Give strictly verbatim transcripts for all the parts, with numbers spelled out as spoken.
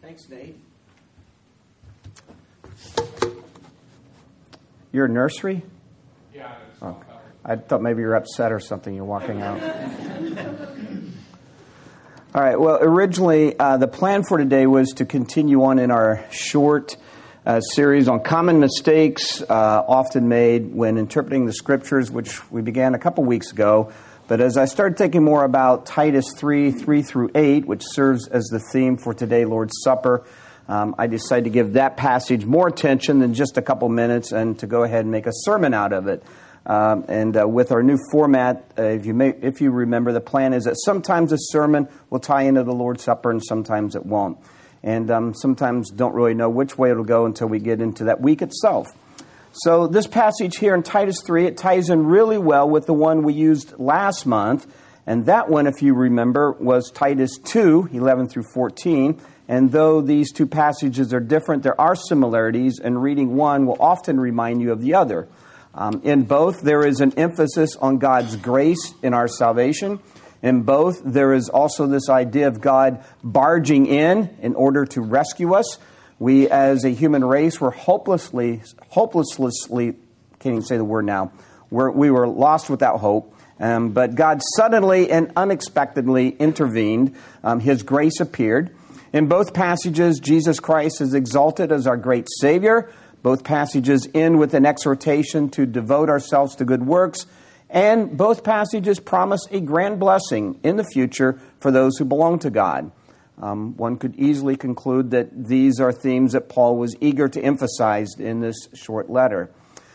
Thanks, Nate. You're a nursery? Yeah. Oh, I thought maybe you're upset or something. You're walking out. All right. Well, originally, uh, the plan for today was to continue on in our short uh, series on common mistakes uh, often made when interpreting the Scriptures, which we began a couple weeks ago. But as I started thinking more about Titus three, three through eight, which serves as the theme for today, Lord's Supper, um, I decided to give that passage more attention than just a couple minutes and to go ahead and make a sermon out of it. Um, and uh, with our new format, uh, if you may, if you remember, the plan is that sometimes a sermon will tie into the Lord's Supper and sometimes it won't. And um, sometimes don't really know which way it'll go until we get into that week itself. So this passage here in Titus three, it ties in really well with the one we used last month. And that one, if you remember, was Titus two, eleven through fourteen. And though these two passages are different, there are similarities, and reading one will often remind you of the other. Um, in both, there is an emphasis on God's grace in our salvation. In both, there is also this idea of God barging in in order to rescue us. We, as a human race, were hopelessly, hopelessly, can't even say the word now, we're, we were lost without hope. Um, but God suddenly and unexpectedly intervened. Um, His grace appeared. In both passages, Jesus Christ is exalted as our great Savior. Both passages end with an exhortation to devote ourselves to good works. And both passages promise a grand blessing in the future for those who belong to God. Um, one could easily conclude that these are themes that Paul was eager to emphasize in this short letter.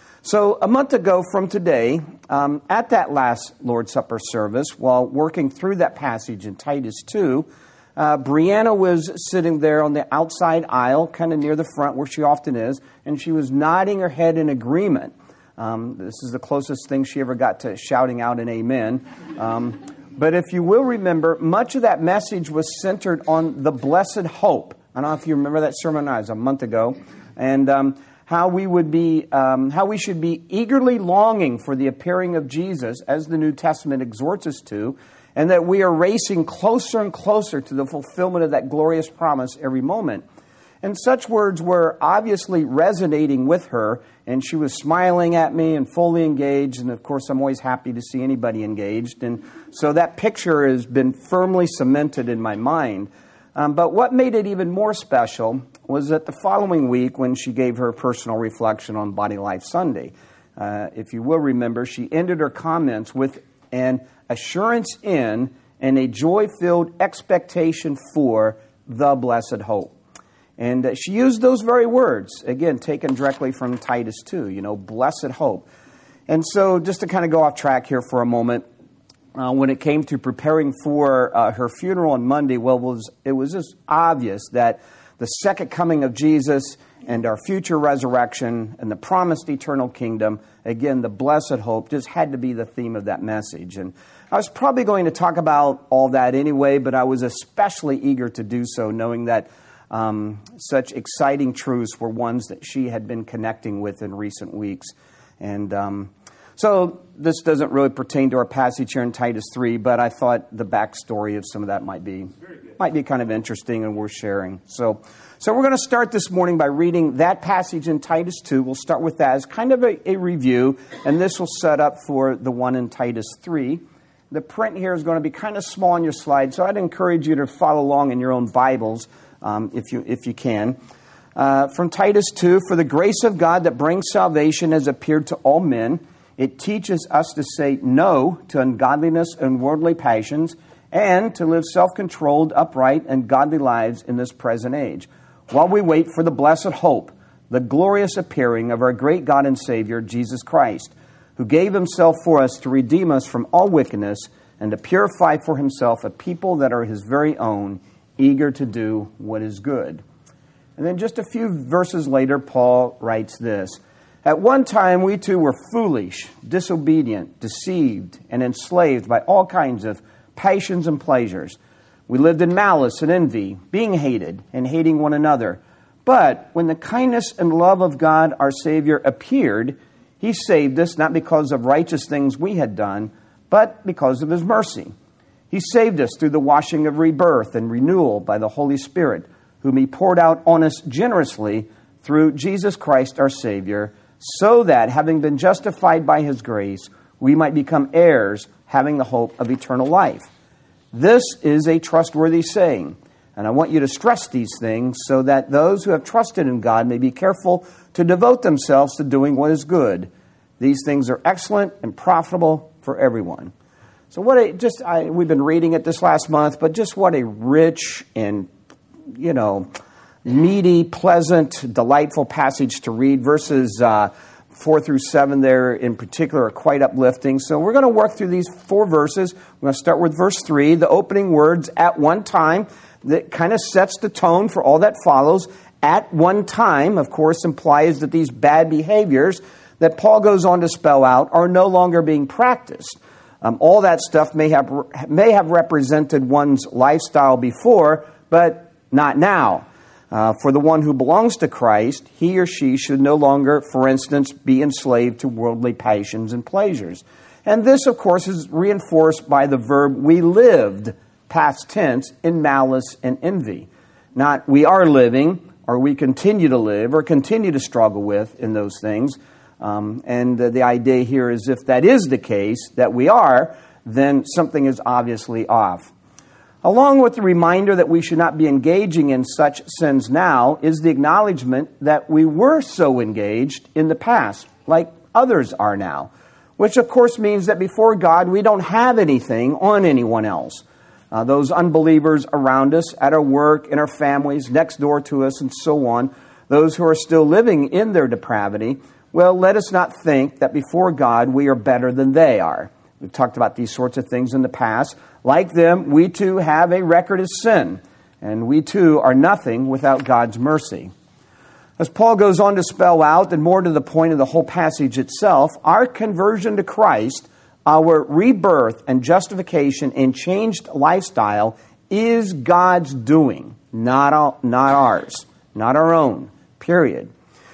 So a month ago from today, um, at that last Lord's Supper service, while working through that passage in Titus two, uh, Brianna was sitting there on the outside aisle, kind of near the front where she often is, and she was nodding her head in agreement. Um, this is the closest thing she ever got to shouting out an amen. Um But if you will remember, much of that message was centered on the blessed hope. I don't know if you remember that sermon I was a month ago, and um, how we would be, um, how we should be eagerly longing for the appearing of Jesus, as the New Testament exhorts us to, and that we are racing closer and closer to the fulfillment of that glorious promise every moment. And such words were obviously resonating with her, and she was smiling at me and fully engaged. And of course, I'm always happy to see anybody engaged. And so that picture has been firmly cemented in my mind. Um, but what made it even more special was that the following week, when she gave her personal reflection on Body Life Sunday, uh, if you will remember, she ended her comments with an assurance in and a joy-filled expectation for the blessed hope. And uh, she used those very words, again, taken directly from Titus two, you know, blessed hope. And so just to kind of go off track here for a moment, uh, when it came to preparing for uh, her funeral on Monday, well, it was, it was just obvious that the second coming of Jesus and our future resurrection and the promised eternal kingdom, again, the blessed hope, just had to be the theme of that message. And I was probably going to talk about all that anyway, but I was especially eager to do so, knowing that Um, such exciting truths were ones that she had been connecting with in recent weeks. And um, so this doesn't really pertain to our passage here in Titus three, but I thought the backstory of some of that might be might be kind of interesting and worth sharing. So, so we're going to start this morning by reading that passage in Titus two. We'll start with that as kind of a, a review, and this will set up for the one in Titus three. The print here is going to be kind of small on your slide, so I'd encourage you to follow along in your own Bibles. Um, if you if you can. Uh, from Titus two, for the grace of God that brings salvation has appeared to all men. It teaches us to say no to ungodliness and worldly passions, and to live self-controlled, upright, and godly lives in this present age, while we wait for the blessed hope, the glorious appearing of our great God and Savior, Jesus Christ, who gave Himself for us to redeem us from all wickedness and to purify for Himself a people that are His very own, eager to do what is good. And then just a few verses later, Paul writes this. At one time, we too were foolish, disobedient, deceived, and enslaved by all kinds of passions and pleasures. We lived in malice and envy, being hated and hating one another. But when the kindness and love of God, our Savior, appeared, He saved us not because of righteous things we had done, but because of His mercy. He saved us through the washing of rebirth and renewal by the Holy Spirit, whom he poured out on us generously through Jesus Christ our Savior, so that, having been justified by his grace, we might become heirs, having the hope of eternal life. This is a trustworthy saying, and I want you to stress these things so that those who have trusted in God may be careful to devote themselves to doing what is good. These things are excellent and profitable for everyone. So what a, just I, we've been reading it this last month, but just what a rich and, you know, meaty, pleasant, delightful passage to read. Verses uh, four through seven there in particular are quite uplifting. So we're going to work through these four verses. We're going to start with verse three, the opening words, at one time, that kind of sets the tone for all that follows. At one time, of course, implies that these bad behaviors that Paul goes on to spell out are no longer being practiced. Um, all that stuff may have may have represented one's lifestyle before, but not now. Uh, for the one who belongs to Christ, he or she should no longer, for instance, be enslaved to worldly passions and pleasures. And this, of course, is reinforced by the verb we lived, past tense, in malice and envy. Not we are living, or we continue to live, or continue to struggle with in those things. Um, and uh, the idea here is if that is the case, that we are, then something is obviously off. Along with the reminder that we should not be engaging in such sins now is the acknowledgement that we were so engaged in the past, like others are now, which of course means that before God we don't have anything on anyone else. Uh, those unbelievers around us, at our work, in our families, next door to us, and so on, those who are still living in their depravity, well, let us not think that before God we are better than they are. We've talked about these sorts of things in the past. Like them, we too have a record of sin, and we too are nothing without God's mercy. As Paul goes on to spell out, and more to the point of the whole passage itself, our conversion to Christ, our rebirth and justification and changed lifestyle is God's doing, not, all, not ours, not our own, period.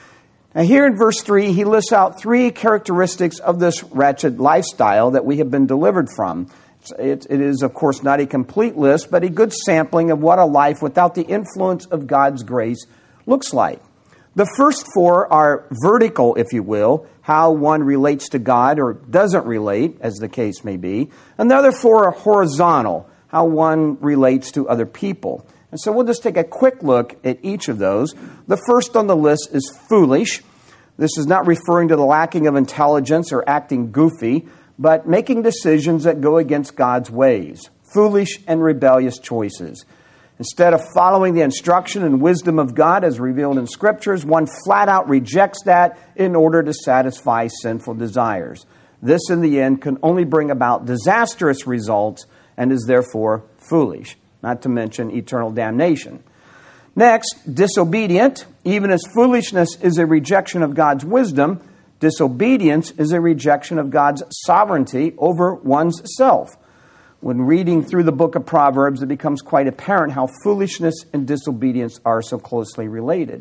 Now here in verse three, he lists out three characteristics of this wretched lifestyle that we have been delivered from. It, it is, of course, not a complete list, but a good sampling of what a life without the influence of God's grace looks like. The first four are vertical, if you will, how one relates to God or doesn't relate, as the case may be. And the other four are horizontal, how one relates to other people. And so we'll just take a quick look at each of those. The first on the list is foolish. This is not referring to the lacking of intelligence or acting goofy, but making decisions that go against God's ways. Foolish and rebellious choices. Instead of following the instruction and wisdom of God as revealed in Scriptures, one flat out rejects that in order to satisfy sinful desires. This, in the end, can only bring about disastrous results and is therefore foolish, not to mention eternal damnation. Next, disobedient. Even as foolishness is a rejection of God's wisdom, disobedience is a rejection of God's sovereignty over one's self. When reading through the book of Proverbs, it becomes quite apparent how foolishness and disobedience are so closely related.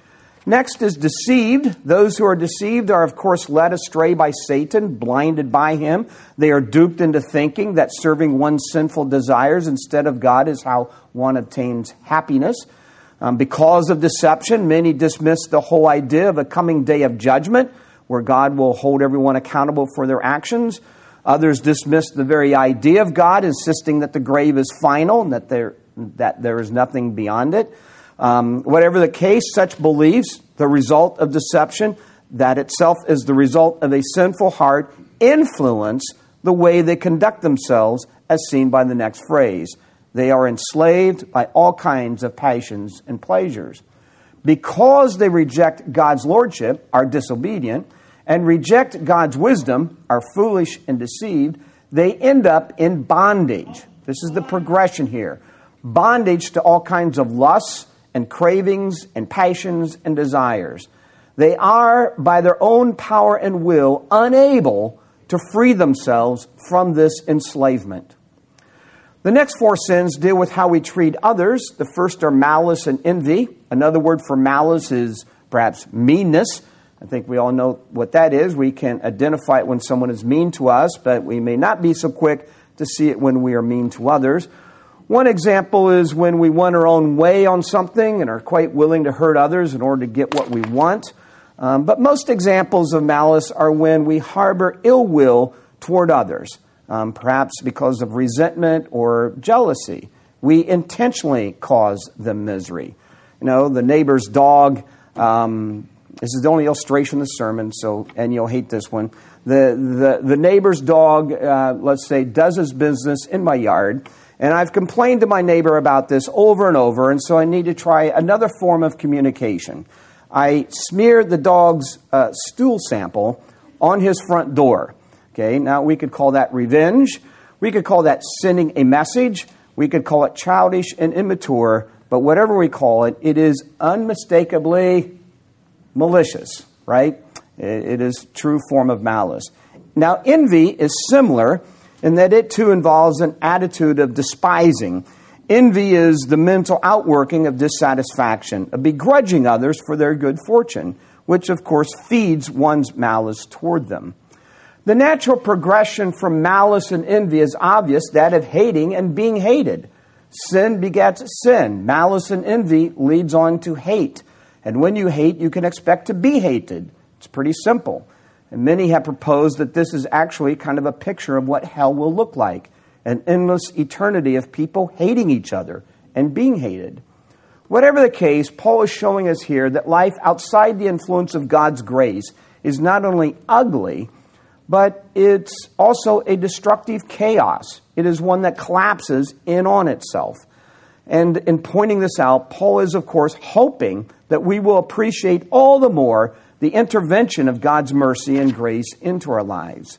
Next is deceived. Those who are deceived are, of course, led astray by Satan, blinded by him. They are duped into thinking that serving one's sinful desires instead of God is how one obtains happiness. Um, because of deception, many dismiss the whole idea of a coming day of judgment, where God will hold everyone accountable for their actions. Others dismiss the very idea of God, insisting that the grave is final and that there, that there is nothing beyond it. Um, whatever the case, such beliefs, the result of deception, that itself is the result of a sinful heart, influence the way they conduct themselves, as seen by the next phrase. They are enslaved by all kinds of passions and pleasures. Because they reject God's lordship, are disobedient, and reject God's wisdom, are foolish and deceived, they end up in bondage. This is the progression here. Bondage to all kinds of lusts and cravings and passions and desires. They are, by their own power and will, unable to free themselves from this enslavement. The next four sins deal with how we treat others. The first are malice and envy. Another word for malice is perhaps meanness. I think we all know what that is. We can identify it when someone is mean to us, but we may not be so quick to see it when we are mean to others. One example is when we want our own way on something and are quite willing to hurt others in order to get what we want. Um, but most examples of malice are when we harbor ill will toward others, um, perhaps because of resentment or jealousy. We intentionally cause them misery. You know, the neighbor's dog, um, this is the only illustration of the sermon, so and you'll hate this one. The, the, the neighbor's dog, uh, let's say, does his business in my yard, and I've complained to my neighbor about this over and over, and so I need to try another form of communication. I smeared the dog's uh, stool sample on his front door. Okay, now we could call that revenge. We could call that sending a message. We could call it childish and immature. But whatever we call it, it is unmistakably malicious, right? It is a true form of malice. Now, envy is similar in that it too involves an attitude of despising. Envy is the mental outworking of dissatisfaction, of begrudging others for their good fortune, which of course feeds one's malice toward them. The natural progression from malice and envy is obvious, that of hating and being hated. Sin begets sin. Malice and envy leads on to hate. And when you hate, you can expect to be hated. It's pretty simple. And many have proposed that this is actually kind of a picture of what hell will look like. An endless eternity of people hating each other and being hated. Whatever the case, Paul is showing us here that life outside the influence of God's grace is not only ugly, but it's also a destructive chaos. It is one that collapses in on itself. And in pointing this out, Paul is, of course, hoping that we will appreciate all the more the intervention of God's mercy and grace into our lives.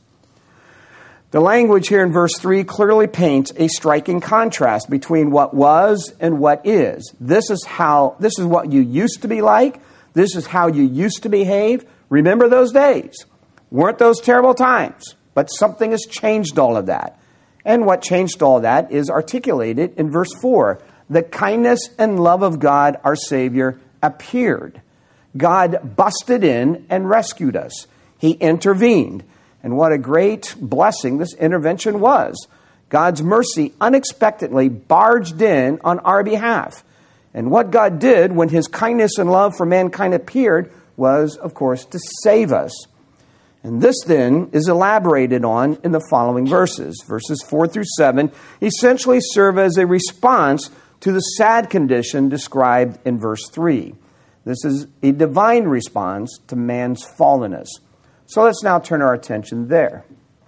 The language here in verse three clearly paints a striking contrast between what was and what is. This is how, this is what you used to be like. This is how you used to behave. Remember those days. Weren't those terrible times? But something has changed all of that. And what changed all that is articulated in verse four. The kindness and love of God, our Savior, appeared. God busted in and rescued us. He intervened. And what a great blessing this intervention was. God's mercy unexpectedly barged in on our behalf. And what God did when His kindness and love for mankind appeared was, of course, to save us. And this then is elaborated on in the following verses. Verses four through seven essentially serve as a response to the sad condition described in verse three. This is a divine response to man's fallenness. So let's now turn our attention there.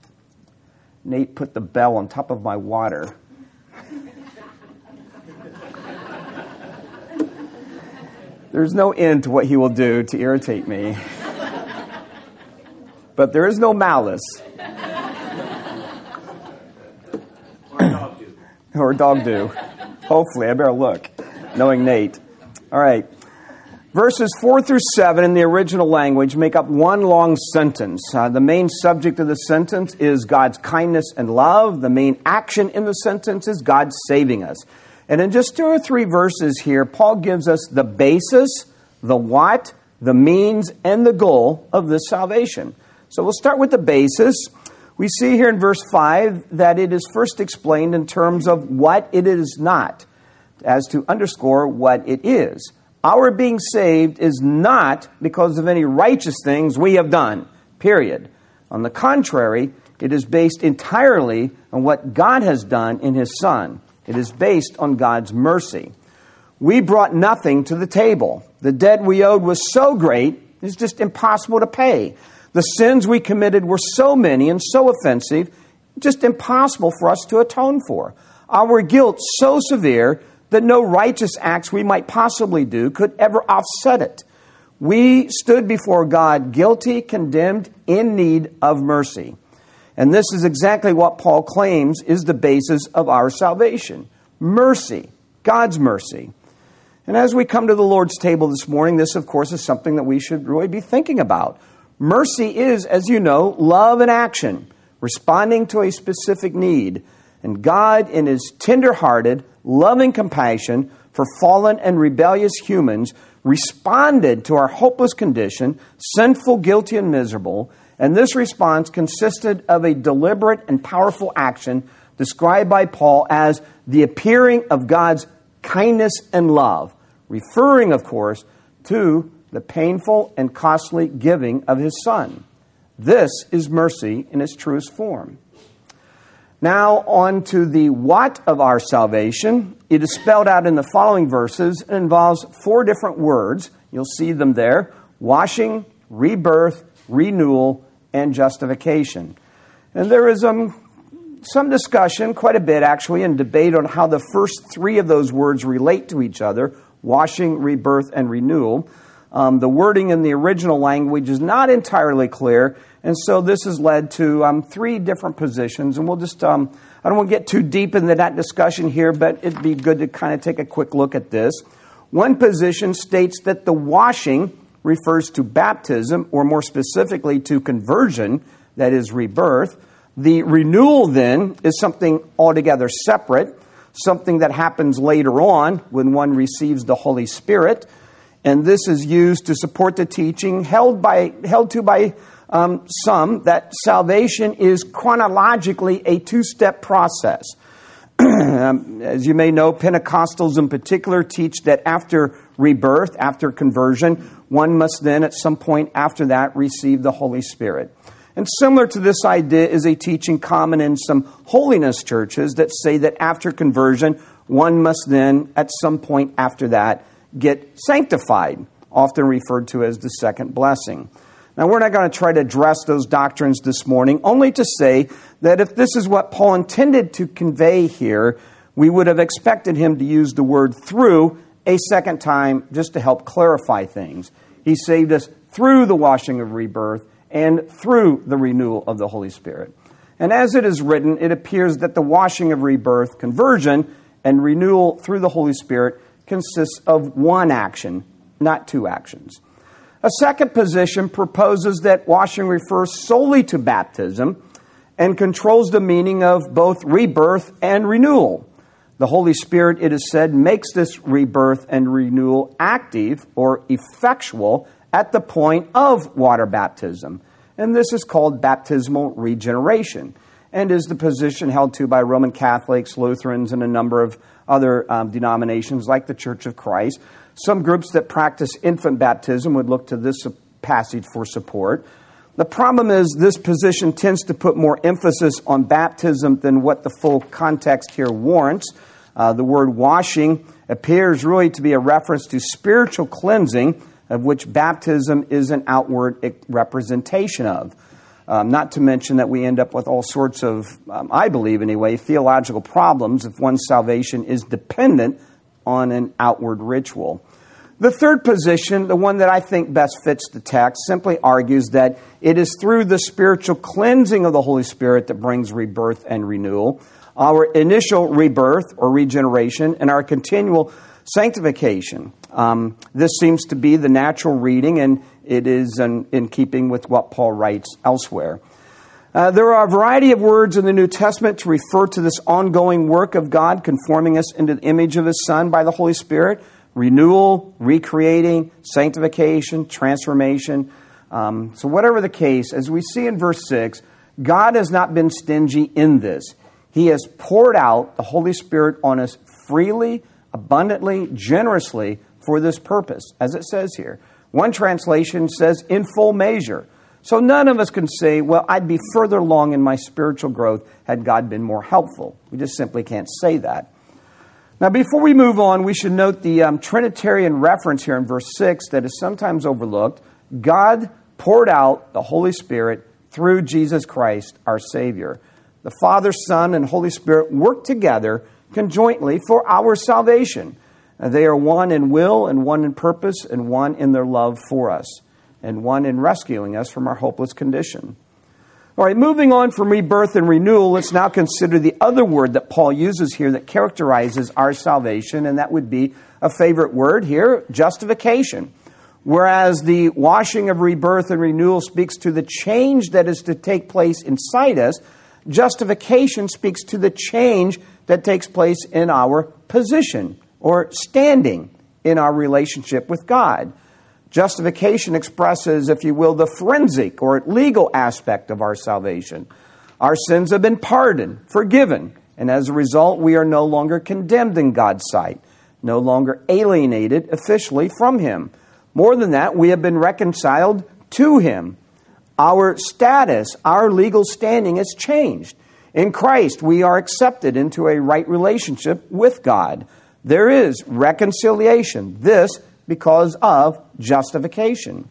Nate put the bell on top of my water. There's no end to what he will do to irritate me. But there is no malice. Or a dog do. Or a dog do. Hopefully, I better look, knowing Nate. All right. Verses four through seven in the original language make up one long sentence. Uh, the main subject of the sentence is God's kindness and love. The main action in the sentence is God saving us. And in just two or three verses here, Paul gives us the basis, the what, the means, and the goal of this salvation. So we'll start with the basis. We see here in verse five that it is first explained in terms of what it is not, as to underscore what it is. Our being saved is not because of any righteous things we have done, period. On the contrary, it is based entirely on what God has done in His Son. It is based on God's mercy. We brought nothing to the table. The debt we owed was so great, it's just impossible to pay. The sins we committed were so many and so offensive, just impossible for us to atone for. Our guilt so severe that no righteous acts we might possibly do could ever offset it. We stood before God guilty, condemned, in need of mercy. And this is exactly what Paul claims is the basis of our salvation. Mercy, God's mercy. And as we come to the Lord's table this morning, this, of course, is something that we should really be thinking about. Mercy is, as you know, love in action, responding to a specific need. And God, in His tender-hearted, loving compassion for fallen and rebellious humans, responded to our hopeless condition, sinful, guilty, and miserable. And this response consisted of a deliberate and powerful action described by Paul as the appearing of God's kindness and love, referring, of course, to the painful and costly giving of His Son. This is mercy in its truest form. Now on to the what of our salvation. It is spelled out in the following verses. It involves four different words. You'll see them there: washing, rebirth, renewal, and justification. And there is um, some discussion, quite a bit actually, and debate on how the first three of those words relate to each other: washing, rebirth, and renewal. Um, the wording in the original language is not entirely clear, and so this has led to um, three different positions. And we'll just, um, I don't want to get too deep into that discussion here, but it'd be good to kind of take a quick look at this. One position states that the washing refers to baptism, or more specifically to conversion, that is rebirth. The renewal then is something altogether separate, something that happens later on when one receives the Holy Spirit. And this is used to support the teaching held by held to by um, some that salvation is chronologically a two-step process. um, as you may know, Pentecostals in particular teach that after rebirth, after conversion, one must then at some point after that receive the Holy Spirit. And similar to this idea is a teaching common in some holiness churches that say that after conversion, one must then at some point after that get sanctified, often referred to as the second blessing. Now, we're not going to try to address those doctrines this morning, only to say that if this is what Paul intended to convey here, we would have expected him to use the word through a second time just to help clarify things. He saved us through the washing of rebirth and through the renewal of the Holy Spirit. And as it is written, it appears that the washing of rebirth, conversion, and renewal through the Holy Spirit consists of one action, not two actions. A second position proposes that washing refers solely to baptism and controls the meaning of both rebirth and renewal. The Holy Spirit, it is said, makes this rebirth and renewal active or effectual at the point of water baptism. And this is called baptismal regeneration, and is the position held to by Roman Catholics, Lutherans, and a number of other um, denominations like the Church of Christ. Some groups that practice infant baptism would look to this passage for support. The problem is this position tends to put more emphasis on baptism than what the full context here warrants. Uh, the word washing appears really to be a reference to spiritual cleansing, of which baptism is an outward representation of. Um, not to mention that we end up with all sorts of, um, I believe anyway, theological problems if one's salvation is dependent on an outward ritual. The third position, the one that I think best fits the text, simply argues that it is through the spiritual cleansing of the Holy Spirit that brings rebirth and renewal, our initial rebirth or regeneration, and our continual sanctification. Um, this seems to be the natural reading, and it is in, in keeping with what Paul writes elsewhere. Uh, there are a variety of words in the New Testament to refer to this ongoing work of God conforming us into the image of His Son by the Holy Spirit: renewal, recreating, sanctification, transformation. Um, so whatever the case, as we see in verse six, God has not been stingy in this. He has poured out the Holy Spirit on us freely, abundantly, generously for this purpose, as it says here. One translation says, in full measure. So none of us can say, well, I'd be further along in my spiritual growth had God been more helpful. We just simply can't say that. Now, before we move on, we should note the um, Trinitarian reference here in verse six that is sometimes overlooked. God poured out the Holy Spirit through Jesus Christ, our Savior. The Father, Son, and Holy Spirit work together conjointly for our salvation. They are one in will and one in purpose and one in their love for us and one in rescuing us from our hopeless condition. All right, moving on from rebirth and renewal, let's now consider the other word that Paul uses here that characterizes our salvation, and that would be a favorite word here, justification. Whereas the washing of rebirth and renewal speaks to the change that is to take place inside us, justification speaks to the change that takes place in our position or standing in our relationship with God. Justification expresses, if you will, the forensic or legal aspect of our salvation. Our sins have been pardoned, forgiven, And as a result, we are no longer condemned in God's sight, no longer alienated officially from Him. More than that, we have been reconciled to Him. Our status, our legal standing has changed. In Christ, we are accepted into a right relationship with God. There is reconciliation. This because of justification.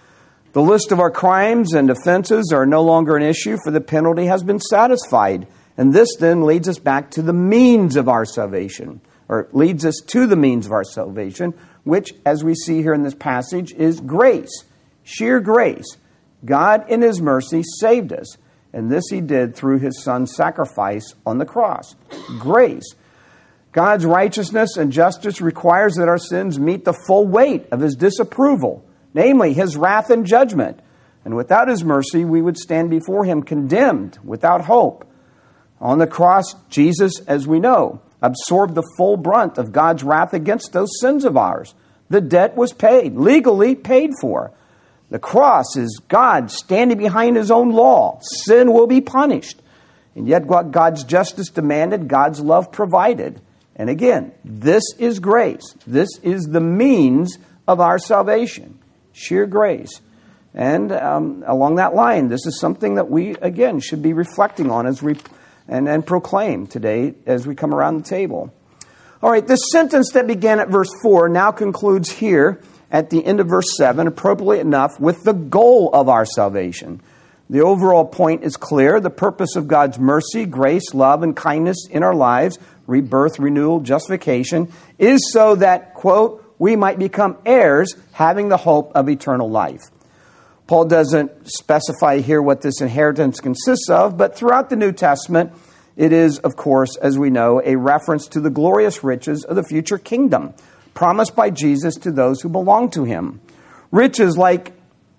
The list of our crimes and offenses are no longer an issue, for the penalty has been satisfied. And this then leads us back to the means of our salvation, or leads us to the means of our salvation, which, as we see here in this passage, is grace, sheer grace. God, in His mercy, saved us. And this He did through His Son's sacrifice on the cross. Grace. God's righteousness and justice requires that our sins meet the full weight of His disapproval, namely His wrath and judgment. And without His mercy, we would stand before Him condemned, without hope. On the cross, Jesus, as we know, absorbed the full brunt of God's wrath against those sins of ours. The debt was paid, legally paid for. The cross is God standing behind His own law. Sin will be punished. And yet what God's justice demanded, God's love provided. And again, this is grace. This is the means of our salvation. Sheer grace. And um, along that line, this is something that we, again, should be reflecting on as we and, and proclaim today as we come around the table. All right, this sentence that began at verse four now concludes here at the end of verse seven, appropriately enough, with the goal of our salvation. The overall point is clear. The purpose of God's mercy, grace, love, and kindness in our lives, rebirth, renewal, justification, is so that, quote, we might become heirs, having the hope of eternal life. Paul doesn't specify here what this inheritance consists of, but throughout the New Testament, it is, of course, as we know, a reference to the glorious riches of the future kingdom, promised by Jesus to those who belong to Him. Riches like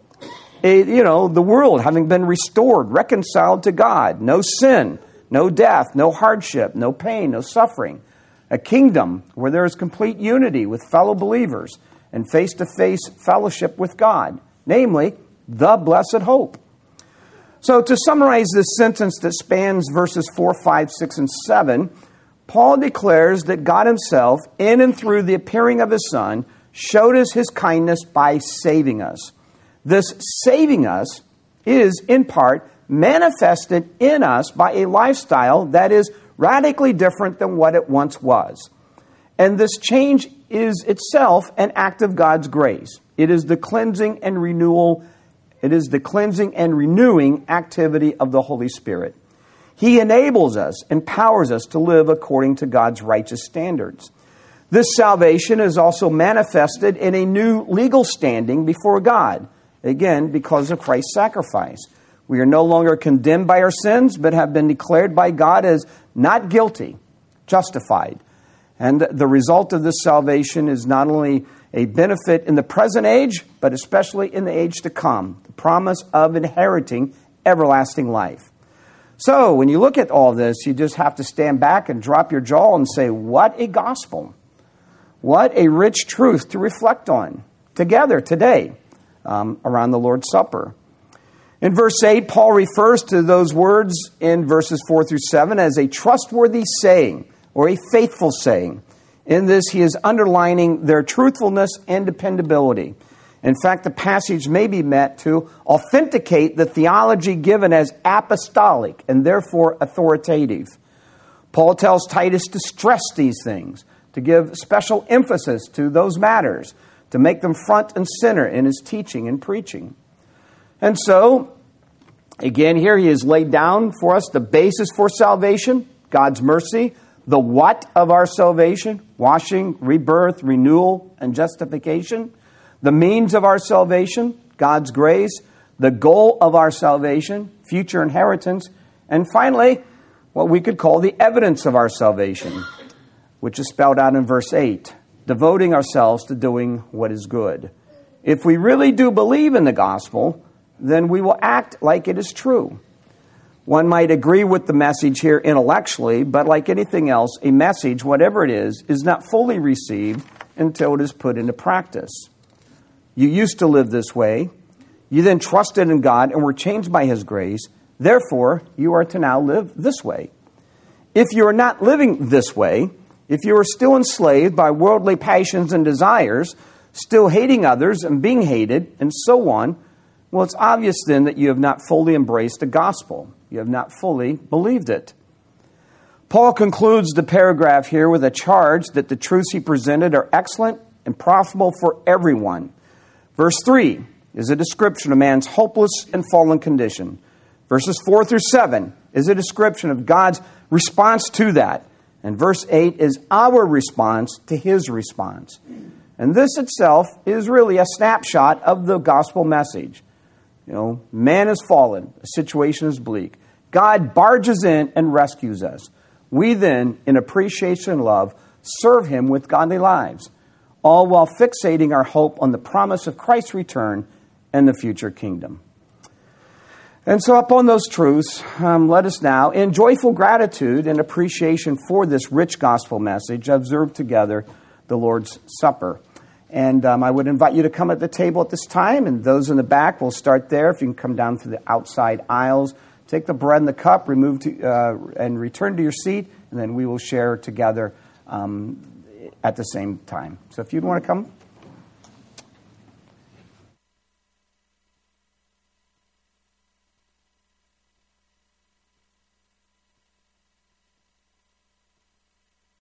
A, you know, the world having been restored, reconciled to God, no sin, no death, no hardship, no pain, no suffering. A kingdom where there is complete unity with fellow believers and face-to-face fellowship with God, namely, the blessed hope. So to summarize this sentence that spans verses four, five, six, and seven, Paul declares that God Himself, in and through the appearing of His Son, showed us His kindness by saving us. This saving us is, in part, manifested in us by a lifestyle that is radically different than what it once was. And this change is itself an act of God's grace. It is the cleansing and renewal, it is the cleansing and renewing activity of the Holy Spirit. He enables us, empowers us to live according to God's righteous standards. This salvation is also manifested in a new legal standing before God. Again, because of Christ's sacrifice. We are no longer condemned by our sins, but have been declared by God as not guilty, justified. And the result of this salvation is not only a benefit in the present age, but especially in the age to come, the promise of inheriting everlasting life. So, when you look at all this, you just have to stand back and drop your jaw and say, what a gospel. What a rich truth to reflect on together today. Um, around the Lord's Supper. In verse eight, Paul refers to those words in verses four through seven as a trustworthy saying or a faithful saying. In this, he is underlining their truthfulness and dependability. In fact, the passage may be meant to authenticate the theology given as apostolic and therefore authoritative. Paul tells Titus to stress these things, to give special emphasis to those matters, to make them front and center in his teaching and preaching. And so, again, here he has laid down for us the basis for salvation, God's mercy, the what of our salvation, washing, rebirth, renewal, and justification, the means of our salvation, God's grace, the goal of our salvation, future inheritance, and finally, what we could call the evidence of our salvation, which is spelled out in verse eight. Devoting ourselves to doing what is good. If we really do believe in the gospel, then we will act like it is true. One might agree with the message here intellectually, but like anything else, a message, whatever it is, is not fully received until it is put into practice. You used to live this way. You then trusted in God and were changed by His grace. Therefore, you are to now live this way. If you are not living this way, if you are still enslaved by worldly passions and desires, still hating others and being hated, and so on, well, it's obvious then that you have not fully embraced the gospel. You have not fully believed it. Paul concludes the paragraph here with a charge that the truths he presented are excellent and profitable for everyone. Verse three is a description of man's hopeless and fallen condition. Verses four through seven is a description of God's response to that. And verse eight is our response to his response. And this itself is really a snapshot of the gospel message. You know, man is fallen. The situation is bleak. God barges in and rescues us. We then, in appreciation and love, serve him with godly lives, all while fixating our hope on the promise of Christ's return and the future kingdom. And so upon those truths, um, let us now, in joyful gratitude and appreciation for this rich gospel message, observe together the Lord's Supper. And um, I would invite you to come at the table at this time, and those in the back will start there. If you can come down through the outside aisles, take the bread and the cup, remove to, uh, and return to your seat, and then we will share together um, at the same time. So if you'd want to come.